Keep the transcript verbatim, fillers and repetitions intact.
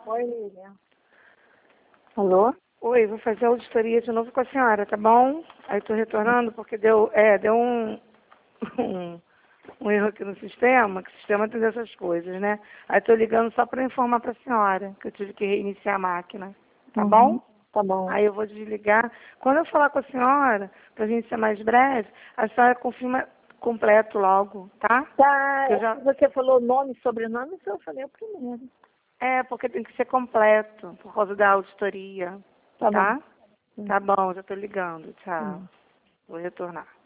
Oi, Lilian. Alô? Oi, vou fazer a auditoria de novo com a senhora, tá bom? Aí estou retornando porque deu, é, deu um, um, um erro aqui no sistema, que o sistema tem essas coisas, né? Aí estou ligando só para informar para a senhora que eu tive que reiniciar a máquina, tá Uhum. bom? Tá bom. Aí eu vou desligar. Quando eu falar com a senhora, para a gente ser mais breve, a senhora confirma completo logo, tá? Tá, Que eu já... você falou nome e sobrenome, então eu falei o primeiro. É, porque tem que ser completo, por causa da auditoria, Tá tá? bom. Tá bom, já estou ligando. Tchau. Hum. Vou retornar.